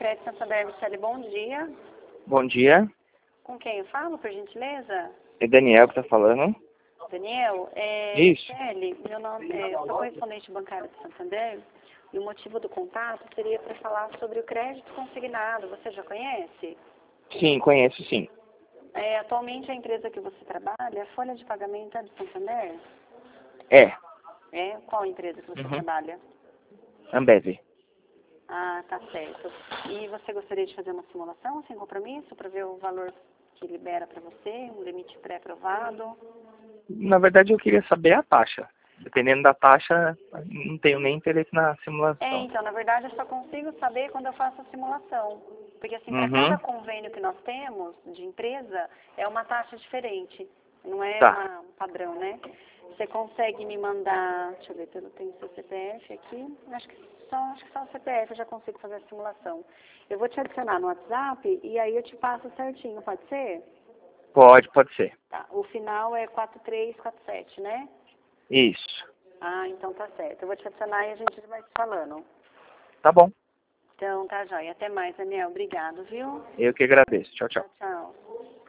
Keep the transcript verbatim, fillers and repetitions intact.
Crédito Santander, Michele, bom dia. Bom dia, Com quem eu falo, por gentileza? é Daniel que tá falando. Daniel, é, Isso. Michele, meu nome é, eu sou correspondente bancária do Santander e o motivo do contato seria para falar sobre o crédito consignado. Você já conhece? Sim, conheço sim. É, atualmente a empresa que você trabalha, a folha de pagamento é do Santander? É, É? Qual empresa que você Uhum. trabalha? Ambev. Ah, tá certo. E você gostaria de fazer uma simulação sem compromisso para ver o valor que libera para você, um limite pré-aprovado? Na verdade eu queria saber a taxa. Dependendo da taxa, não tenho nem interesse na É, simulação. então, na verdade, eu só consigo saber quando eu faço a simulação. Porque, assim, para cada Uhum. convênio que nós temos de empresa, é uma taxa diferente. Não é Tá, uma, um padrão, né? Você consegue me mandar... Deixa eu ver se eu tenho seu C P F aqui. Acho que só, acho que só o C P F eu já consigo fazer a simulação. Eu vou te adicionar no WhatsApp e aí eu te passo certinho, pode ser? pode, pode ser. Tá. O final é quatro três quatro sete, né? Isso. Ah, então tá certo. Eu vou te adicionar e a gente vai se falando. Tá bom, Então, tá, joia. Até mais, Daniel. Obrigado, viu? eu que agradeço. Tchau, tchau. Tchau, tchau.